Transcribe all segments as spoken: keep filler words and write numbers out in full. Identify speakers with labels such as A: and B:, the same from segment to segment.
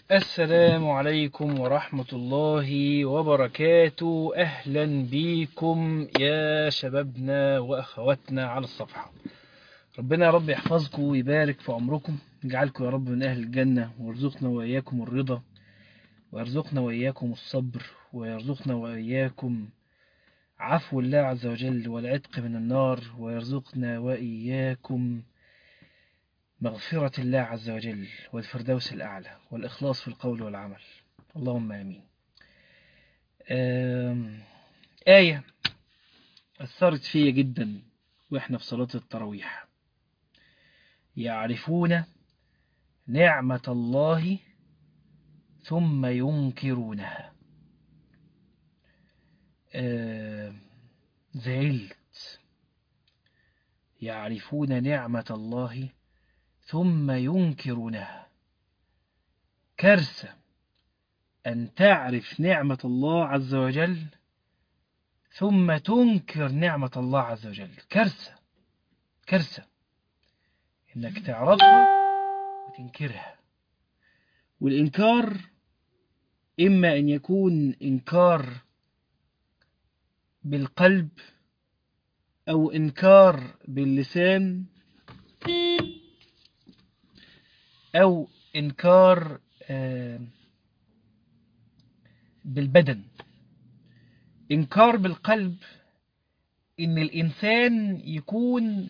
A: السلام عليكم ورحمة الله وبركاته. أهلا بكم يا شبابنا وأخواتنا على الصفحة. ربنا يا رب يحفظكم ويبارك في عمركم، يجعلكم يا رب من أهل الجنة، ويرزقنا وإياكم الرضا، ويرزقنا وإياكم الصبر، ويرزقنا وإياكم عفو الله عز وجل والعتق من النار، ويرزقنا وإياكم مغفرة الله عز وجل والفردوس الأعلى والإخلاص في القول والعمل. اللهم آمين. آية أثرت فيا جدا وإحنا في صلاة التراويح: يعرفون نعمة الله ثم ينكرونها. زعلت. يعرفون نعمة الله ثم ينكرونها. كارثة أن تعرف نعمة الله عز وجل ثم تنكر نعمة الله عز وجل. كارثة كارثة إنك تعرفها وتنكرها. والإنكار إما أن يكون إنكار بالقلب أو إنكار باللسان أو إنكار بالبدن. إنكار بالقلب إن الإنسان يكون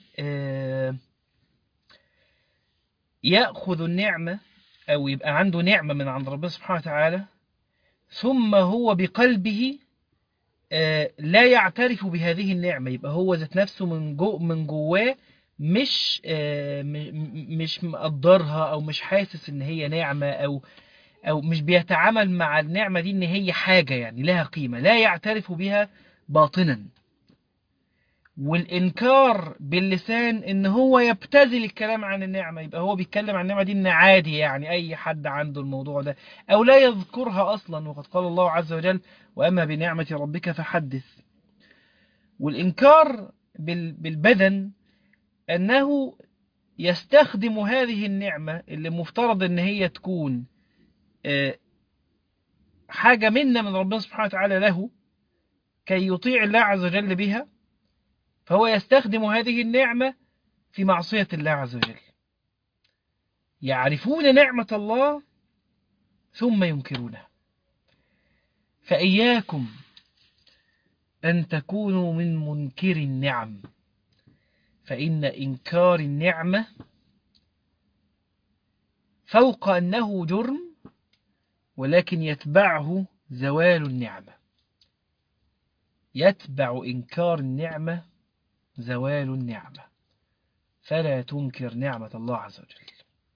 A: يأخذ النعمة أو يبقى عنده نعمة من عند ربنا سبحانه وتعالى، ثم هو بقلبه لا يعترف بهذه النعمة. يبقى هو ذات نفسه من جو من جواه مش مش مقدرها، أو مش حاسس إن هي نعمة، أو أو مش بيتعامل مع النعمة دي إن هي حاجة يعني لها قيمة، لا يعترف بها باطنا. والإنكار باللسان إن هو يبتذل الكلام عن النعمة، يبقى هو بيتكلم عن النعمة دي إن عادي، يعني أي حد عنده الموضوع ده، أو لا يذكرها أصلا. وقد قال الله عز وجل: وأما بنعمة ربك فحدث. والإنكار بالبدن أنه يستخدم هذه النعمة اللي مفترض إن هي تكون حاجة منا من ربنا سبحانه وتعالى له كي يطيع الله عز وجل بها، فهو يستخدم هذه النعمة في معصية الله عز وجل. يعرفون نعمة الله ثم ينكرونها. فإياكم أن تكونوا من منكر النعم، فإن إنكار النعمة فوق أنه جرم ولكن يتبعه زوال النعمة. يتبع إنكار النعمة زوال النعمة، فلا تنكر نعمة الله عز وجل.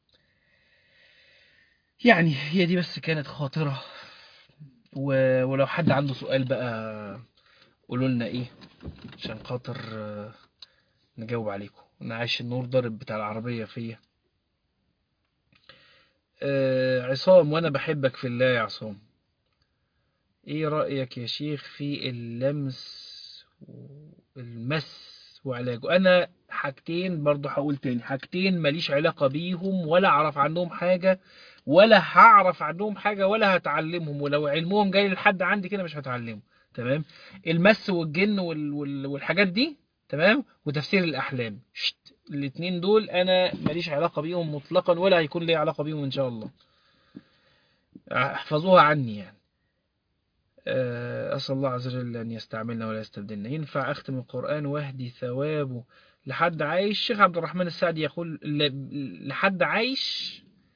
A: يعني هي دي بس كانت خاطرة، ولو حد عنده سؤال بقى قولوا لنا ايه عشان خاطر نجاوب عليكم. انا عايش النور ضارب بتاع العربية فيا. آه عصام: وانا بحبك في الله يا عصام. ايه رأيك يا شيخ في اللمس والمس وعلاجه؟ انا حاجتين برضو هقول تاني، حاجتين ماليش علاقة بيهم ولا اعرف عنهم حاجة ولا هعرف عنهم حاجة ولا هتعلمهم، ولو علمهم جاي لحد عندي كده مش هتعلمه. تمام؟ المس والجن وال... وال... والحاجات دي، تمام، وتفسير الاحلام. شت. الاتنين دول انا ماليش علاقة بيهم مطلقا ولا هيكون لي علاقة بيهم ان شاء الله. احفظوها عني يعني. أسأل الله عز وجل أن يستعملنا ولا يستبدلنا. ينفع أختم القرآن واهدي ثوابه لحد عايش؟ الشيخ عبد الرحمن السعدي يقول لحد عايش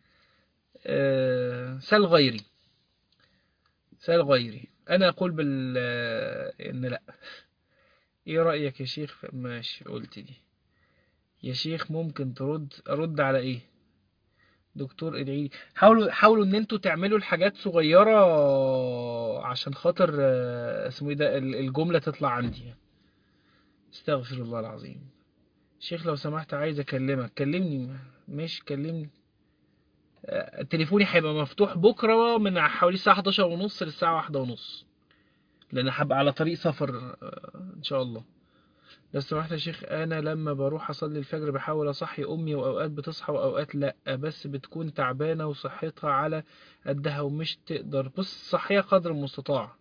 A: سل غيري، سل غيري. أنا أقول بال إن لا. إيه رأيك يا شيخ؟ ماشي، قلت دي يا شيخ. ممكن ترد؟ أرد على إيه؟ دكتور ادعي. حاولوا حاولوا ان انتوا تعملوا الحاجات صغيرة عشان خاطر اسمه ايه ده الجملة تطلع عندي. استغفر الله العظيم. شيخ لو سمحت عايز اكلمك. كلمني. ماشي كلمني. تليفوني هيبقى مفتوح بكرة من حوالي الساعة حداشر ونص للساعة واحدة ونص، لان هبقى على طريق سفر ان شاء الله. لو سمحت يا شيخ، انا لما بروح اصلي الفجر بحاول اصحي امي، واوقات بتصحى واوقات لا، بس بتكون تعبانة وصحتها على قدها ومش تقدر. بص، صحيها قدر المستطاع.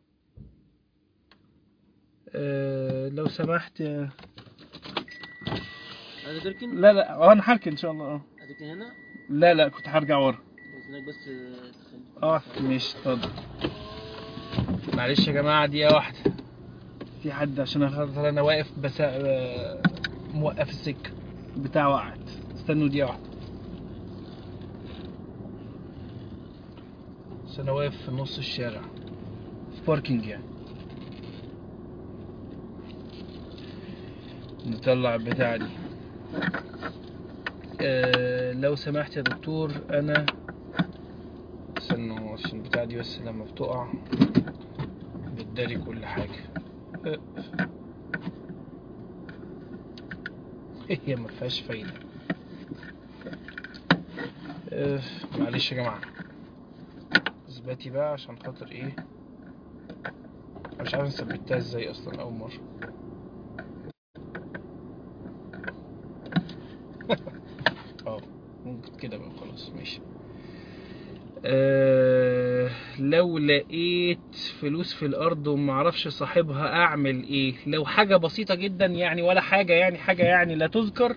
A: أه لو سمحت.
B: عايز تركن؟
A: لا لا، اه انا هركن ان شاء الله. اه
B: هتركن هنا؟
A: لا لا، كنت هرجع ورا.
B: بس هناك بس تخلي
A: اه ماشي، اتفضل. معلش يا جماعة، دقيقة واحدة، في حد عشان خاطر انا واقف بس آه، موقف السكة بتاع وقعت. استنوا دقيقة واحدة بس انا واقف في نص الشارع في باركينج يعني. نطلع البتاعة دي. أه لو سمحت يا دكتور، انا استنوا عشان البتاعة دي بس لما بتقع بتداري كل حاجة. أه. هي ما فيهاش فايدة. أه معلش يا جماعة، اثباتي بقى عشان خاطر ايه. مش عارف ثبتها ازاي اصلا اول مرة. اه ممكن كده بقى، خلاص ماشي. أه لو لقيت فلوس في الارض ومعرفش صاحبها اعمل ايه؟ لو حاجة بسيطة جدا يعني، ولا حاجة يعني، حاجة يعني لا تذكر.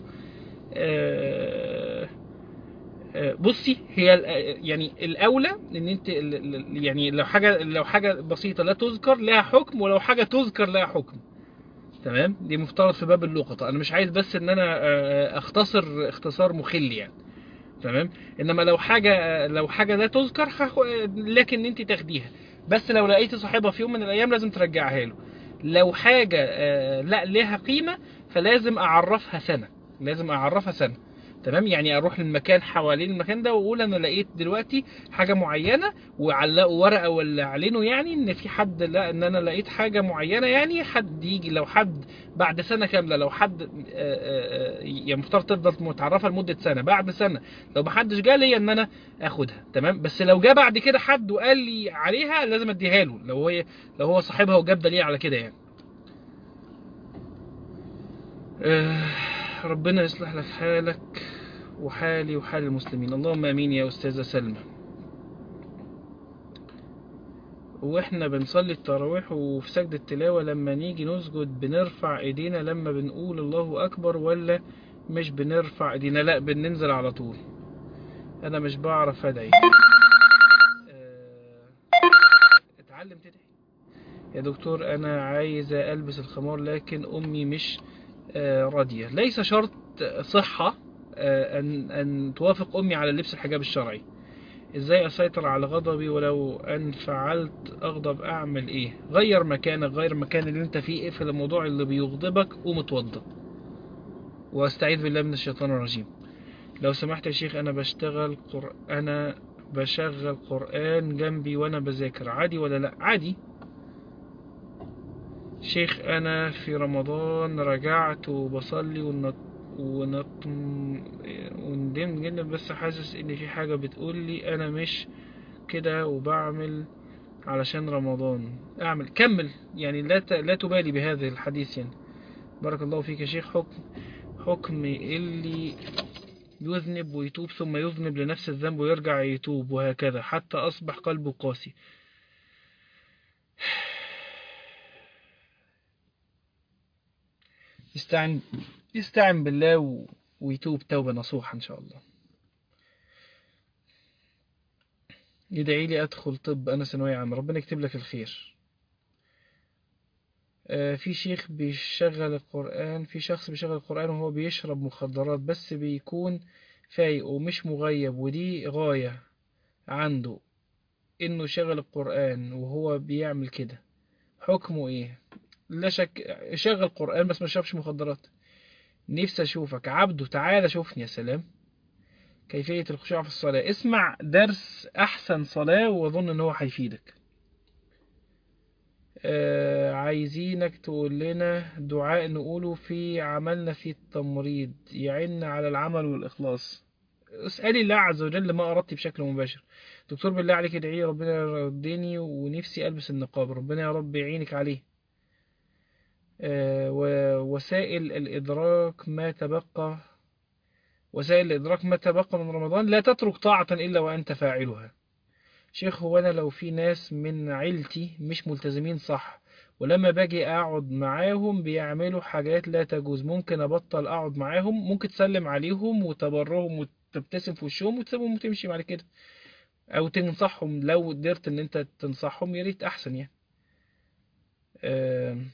A: أه أه بصي، هي يعني الاولى ان انت يعني لو حاجة لو حاجة بسيطة لا تذكر لها حكم، ولو حاجة تذكر لها حكم. تمام، دي مفترض في باب اللقطة. انا مش عايز بس ان انا أه اختصر اختصار مخل يعني. تمام. انما لو حاجه لو حاجه لا تذكر لكن انت تاخديها، بس لو لقيت صاحبها في يوم من الايام لازم ترجعها له. لو حاجه لا لها قيمه فلازم اعرفها سنه، لازم اعرفها سنه. تمام، يعني اروح للمكان حوالين المكان ده واقول انا لقيت دلوقتي حاجه معينه، وعلقوا ورقه ولا اعلنوا يعني ان في حد، لا ان انا لقيت حاجه معينه، يعني حد يجي. لو حد بعد سنه كامله، لو حد يعني مفترض تفضل متعرفه لمده سنه، بعد سنه لو محدش جه ليا ان انا اخدها. تمام، بس لو جه بعد كده حد وقال لي عليها لازم اديها له، لو هي لو هو صاحبها وجاب دليل على كده يعني. آه ربنا يصلح لك حالك وحالي وحال المسلمين، اللهم امين يا استاذه سلمى. واحنا بنصلي التراويح وفي سجد التلاوه لما نيجي نسجد بنرفع ايدينا لما بنقول الله اكبر، ولا مش بنرفع ايدينا؟ لا، بننزل على طول. انا مش بعرف ادعي. آه، اتعلم تدعي يا دكتور. انا عايزة البس الخمار لكن امي مش آه، راضية. ليس شرط صحة آه، ان ان توافق امي على لبس الحجاب الشرعي. ازاي اسيطر على غضبي ولو ان فعلت اغضب؟ اعمل ايه؟ غير مكانك، غير المكان اللي انت فيه، اقفل الموضوع اللي بيغضبك، قوم اتوضى واستعيذ بالله من الشيطان الرجيم. لو سمحت يا شيخ، انا بشتغل قر... انا بشغل قرآن جنبي وانا بذاكر، عادي ولا لا؟ عادي شيخ. انا في رمضان رجعت وبصلي ونط ونط وندم جدا، بس حاسس ان في حاجة بتقول لي انا مش كده وبعمل علشان رمضان. اعمل، كمل يعني، لا ت... لا تبالي بهذا الحديث يعني. بارك الله فيك يا شيخ. حكم حكم اللي يذنب ويتوب ثم يذنب لنفس الذنب ويرجع يتوب وهكذا حتى أصبح قلبه قاسي. يستعن يستعن بالله و... ويتوب توبة نصوحة إن شاء الله. يدعي لي أدخل طب، أنا ثانوية عامة، ربنا يكتب لك الخير. آه في شيخ بيشغل القرآن في شخص بيشغل القرآن وهو بيشرب مخدرات، بس بيكون فايق ومش مغيب، ودي غاية عنده إنه يشغل القرآن وهو بيعمل كده، حكمه إيه؟ لا شك شغل قرآن بس ما شربش مخدرات. نفسي أشوفك عبده، تعالى شوفني يا سلام. كيفية الخشوع في الصلاة؟ اسمع درس أحسن صلاة وأظن إن هو هيفيدك. آه عايزينك تقول لنا دعاء نقوله في عملنا في التمريض يعيننا على العمل والإخلاص. اسألي الله عز وجل ما أردت بشكل مباشر. دكتور بالله عليك ادعي ربنا يردني ونفسي ألبس النقاب، ربنا يا رب يعينك عليه. آه، ووسائل الإدراك ما تبقى وسائل الإدراك ما تبقى من رمضان، لا تترك طاعة إلا وأنت فاعلها. شيخ، هو أنا لو في ناس من عيلتي مش ملتزمين صح، ولما باجي أقعد معاهم بيعملوا حاجات لا تجوز، ممكن أبطل أقعد معاهم؟ ممكن تسلم عليهم وتبرهم وتبتسم في وشهم وتسيبهم وتمشي بعد كده، أو تنصحهم لو قدرت إن أنت تنصحهم، يا ريت أحسن يعني. آم،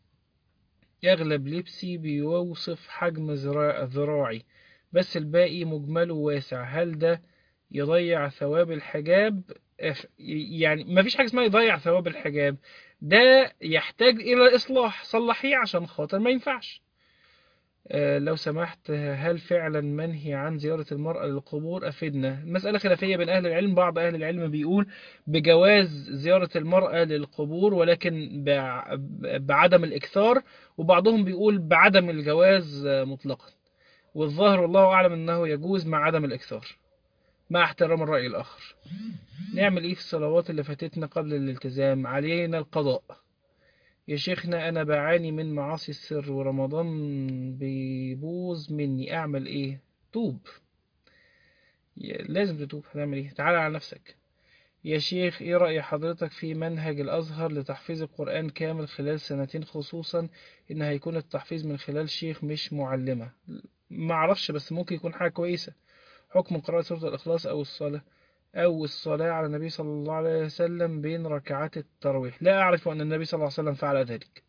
A: أغلب لبسي بيوصف حجم ذراع- ذراعي، بس الباقي مجمله واسع، هل ده يضيع ثواب الحجاب؟ إف- يعني مفيش حاجة اسمها يضيع ثواب الحجاب، ده يحتاج إلى إصلاح، صلحيه عشان خاطر ما ينفعش. آه، لو سمحت، هل فعلا منهي عن زيارة المرأة للقبور؟ أفدنا. المسألة خلافية بين أهل العلم، بعض أهل العلم بيقول بجواز زيارة المرأة للقبور ولكن بع- بعدم الإكثار، وبعضهم بيقول بعدم الجواز آه، مطلقا، والظاهر والله أعلم أنه يجوز مع عدم الإكثار، مع احترام الرأي الآخر. نعمل إيه في الصلوات اللي فاتتنا قبل الالتزام؟ علينا القضاء. يا شيخنا، أنا بعاني من معاصي السر ورمضان بيبوظ مني، أعمل إيه؟ توب. يا- لازم تتوب، هتعمل إيه؟ تعالى على نفسك. يا شيخ، إيه رأي حضرتك في منهج الأزهر لتحفيظ القرآن كامل خلال سنتين، خصوصا إن هيكون التحفيظ من خلال شيخ مش معلمة؟ معرفش، بس ممكن يكون حاجة كويسة. حكم قراءة سورة الإخلاص أو الصلاة أو الصلاة على النبي صلى الله عليه وسلم بين ركعات التراويح؟ لا أعرف أن النبي صلى الله عليه وسلم فعل ذلك.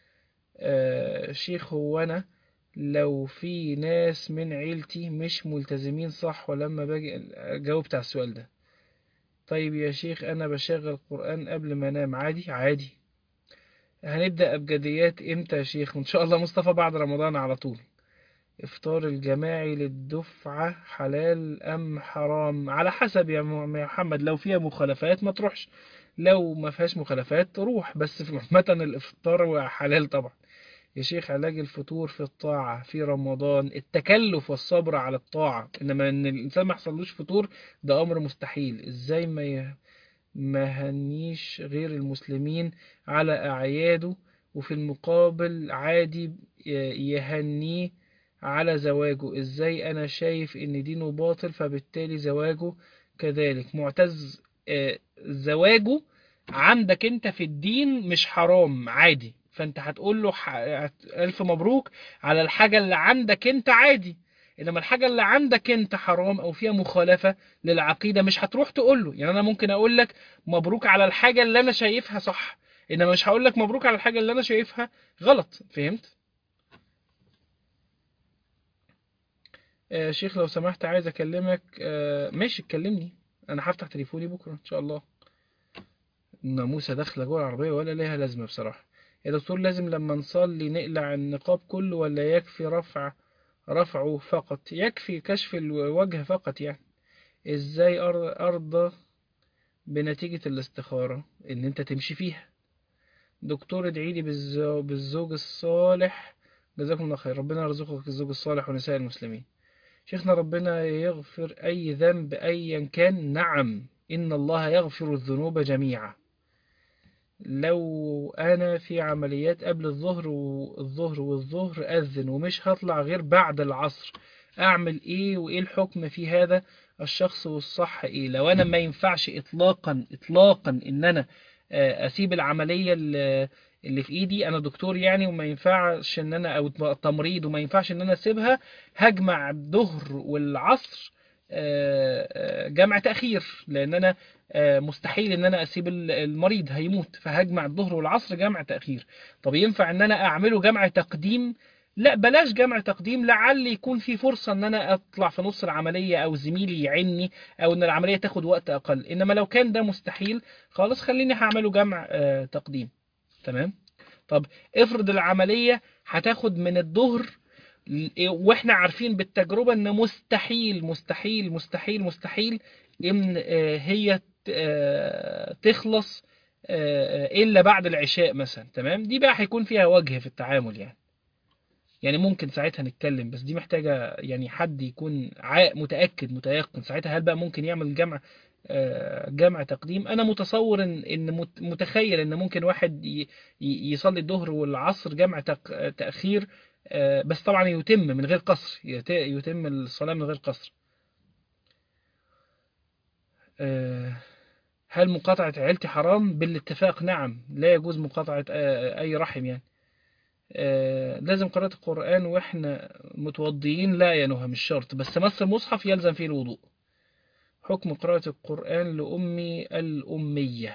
A: آه، شيخ، هو أنا لو في ناس من عيلتي مش ملتزمين صح، ولما باجي جاوبت على السؤال ده. طيب يا شيخ، أنا بشغل قرآن قبل ما أنام، عادي عادي. هنبدأ أبجديات إمتى يا شيخ؟ إن شاء الله مصطفى بعد رمضان على طول. إفطار الجماعي للدفعة حلال أم حرام؟ على حسب يا م- يا محمد، لو فيها مخالفات ما تروحش، لو ما فيهاش مخالفات تروح، بس في عامة الإفطار حلال طبعا. يا شيخ، علاج الفتور في الطاعة في رمضان التكلف والصبر على الطاعة، إنما إن الإنسان ما يحصلوش فتور ده أمر مستحيل. إزاي ما ي- ما هنيش غير المسلمين على أعياده، وفي المقابل عادي ي- يهنيه على زواجه؟ إزاي أنا شايف إن دينه باطل فبالتالي زواجه كذلك؟ معتز، آه، زواجه عندك انت في الدين مش حرام، عادي، فانت هتقول له ح- الف مبروك على الحاجة اللي عندك انت، عادي. انما الحاجة اللي عندك انت حرام او فيها مخالفة للعقيدة مش هتروح تقول له. يعني انا ممكن اقول لك مبروك على الحاجة اللي انا شايفها صح، انما مش هقول لك مبروك على الحاجة اللي انا شايفها غلط. فهمت؟ آه شيخ، لو سمحت عايز اكلمك. آه ماشي، تكلمني، انا هفتح تليفوني بكرة ان شاء الله. الناموسة داخلة جوه العربية ولا ليها لازمة بصراحة. يا دكتور، لازم لما نصلي نقلع النقاب كله ولا يكفي رفع رفعه فقط؟ يكفي كشف الوجه فقط يعني. ازاي أر- ارضى بنتيجة الاستخارة ان انت تمشي فيها؟ دكتور، ادعي لي بالزو- بالزوج الصالح. جزاكم الله خير، ربنا يرزقك الزوج الصالح ونساء المسلمين. شيخنا، ربنا يغفر اي ذنب ايا كان. نعم، ان الله يغفر الذنوب جميعا. لو انا في عمليات قبل الظهر والظهر والظهر اذن ومش هطلع غير بعد العصر، اعمل ايه؟ وايه الحكم في هذا الشخص؟ والصح ايه لو انا ما ينفعش اطلاقا اطلاقا ان انا آه، اسيب العملية اللي اللي في ايدي؟ انا دكتور يعني، وما ينفعش ان انا، او تمريض وما ينفعش ان انا اسيبها. هجمع الظهر والعصر آه، آه، جمع تأخير، لان انا آه، مستحيل ان انا اسيب ال- المريض هيموت، فهجمع الظهر والعصر جمع تأخير. طب ينفع ان انا اعمله جمع تقديم؟ لا، بلاش جمع تقديم، لعل يكون في فرصة ان انا اطلع في نص العملية او زميلي يعني، او ان العملية تاخد وقت اقل. انما لو كان ده مستحيل، خلاص خليني هعمله جمع آه، تقديم. تمام. طب افرض العملية هتاخد من الظهر، واحنا عارفين بالتجربة ان مستحيل مستحيل مستحيل مستحيل ان آه، هي آه، تخلص آه، الا بعد العشاء مثلا. تمام، دي بقى هيكون فيها وجه في التعامل يعني. يعني ممكن ساعتها نتكلم، بس دي محتاجة يعني حد يكون عا- متأكد متيقن ساعتها، هل بقى ممكن يعمل جمع آه، جمع تقديم. أنا متصور إن إن مت- متخيل إن ممكن واحد ي- ي- يصلي الظهر والعصر جمع تق- تأخير، آه، بس طبعا يتم من غير قصر، يت- يتم الصلاة من غير قصر. آه، هل مقاطعة عيلتي حرام؟ بالاتفاق نعم، لا يجوز مقاطعة آه، أي رحم يعني. آه، لازم قراءة القرآن وإحنا متوضيين؟ لا يا نهى مش شرط، بس مس المصحف يلزم فيه الوضوء. حكم قراءة القرآن لأمي الأمية؟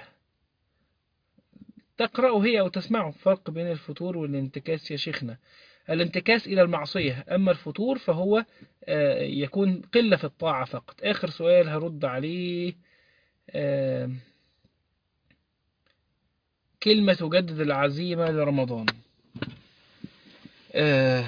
A: تقرأه هي أو تسمعه. فرق بين الفتور والانتكاس يا شيخنا. الانتكاس إلى المعصية، أما الفتور فهو آه، يكون قلة في الطاعة فقط. آخر سؤال هرد عليه. آه، كلمة تجدد العزيمة لرمضان. آه،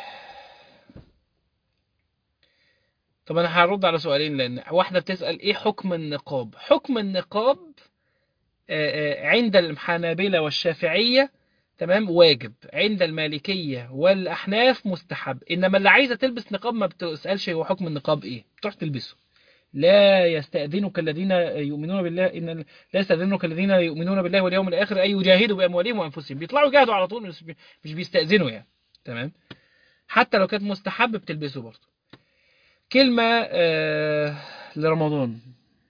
A: طب أنا هرد على سؤالين، لأن واحدة بتسأل إيه حكم النقاب. حكم النقاب آه، آه، عند الحنابلة والشافعية تمام واجب، عند المالكية والأحناف مستحب. إنما اللي عايزة تلبس نقاب ما بتسألش هو حكم النقاب إيه، تروح تلبسه. لا يستأذنك الذين يؤمنون بالله إن لا يستأذنك الذين يؤمنون بالله واليوم الآخر أن يجاهدوا بأموالهم وأنفسهم. بيطلعوا يجاهدوا على طول، مش مش بيستأذنوا يعني. تمام. حتى لو كانت مستحب بتلبسه برضه. كلمة آه لرمضان.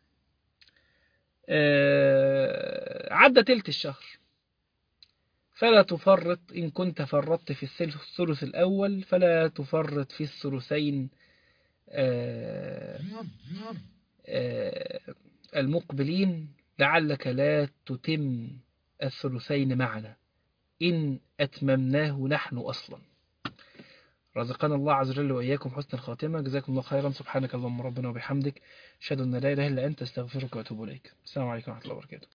A: آه عدى تلت الشهر، فلا تفرط. إن كنت فرطت في الثلث الثلث الأول فلا تفرط في الثلثين آه، آه، المقبلين، لعلك لا تتم الثلثين معنا إن أتممناه نحن أصلا. رزقنا الله عز وجل وإياكم حسن الخاتمة. جزاكم الله خيرا. سبحانك اللهم ربنا وبحمدك أشهد أن لا إله إلا أنت أستغفرك وأتوب إليك. السلام عليكم ورحمة الله وبركاته.